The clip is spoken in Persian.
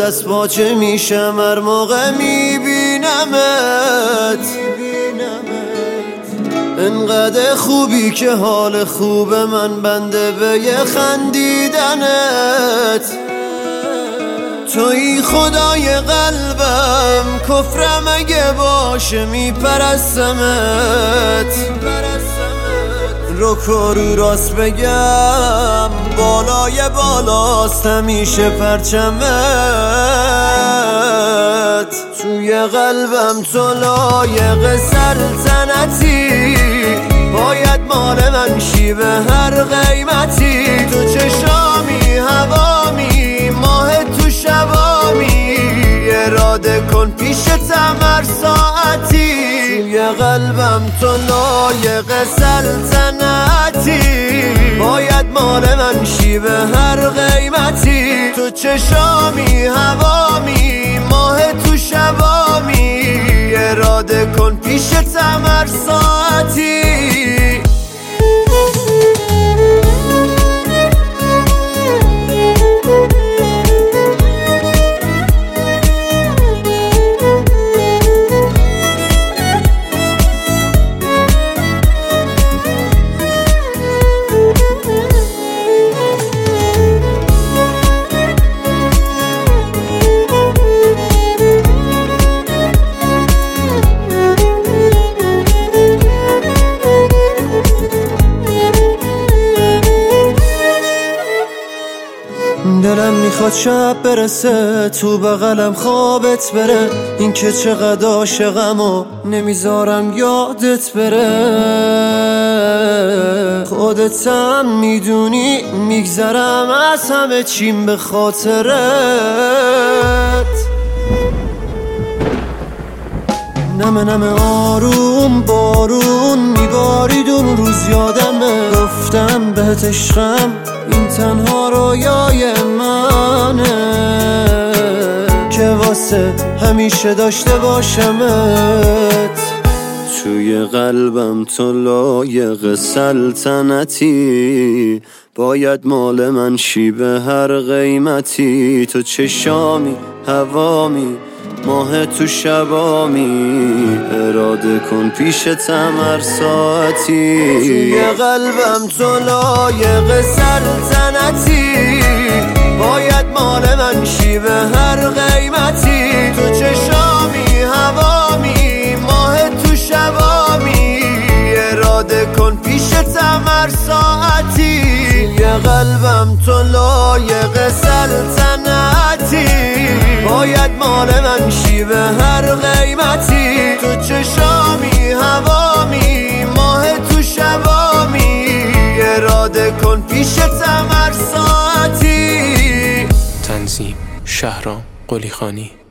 دست باچه میشم هر موقع میبینمت. انقدر خوبی که حال خوب من بنده به یه خندیدنت. توی خدای قلبم، کفرم اگه باشه میپرستمت. رو راست بگم بالای بالاست همیشه پرچمت. توی قلبم تو لایق سلطنتی، باید مال من شی به هر قیمتی. تو چشامی هوامی ماه تو شبامی، اراده کن پیشتم هر ساعتی. توی قلبم تو لایق سلطنتی، باید مال من شی به هر قیمتی. تو چشامی هوامی ماه تو شبامی، اراده کن پیشتم هر ساعتی. دلم میخواد شب برسه تو بغلم خوابت بره، این که چقدر عاشقم و نمیذارم یادت بره. خودت هم میدونی میگذرم از همه چیم به خاطرت. نمه آروم بارون میبارید اون روز یادمه. گفتم بهت عشقم این تنها رویای منه، که واسه همیشه داشته باشمت. توی قلبم تو لایق سلطنتی، باید مال من شی به هر قیمتی. تو چشامی هوامی ماه تو شبامی، اراده کن پیشتم هر ساعتی. توی قلبم تو لایق سلطنتی، باید مال من شی به هر قیمتی. تو چشامی هوامی ماه تو شبامی، اراده کن پیشتم هر ساعتی. توی قلبم تو لایق سلطنتی، باید مال من شی به هر قیمتی. تو چشامی هوامی ماه تو شبامی، اراده کن پیشتم هر ساعتی. تنظیم شهرام قلیخانی.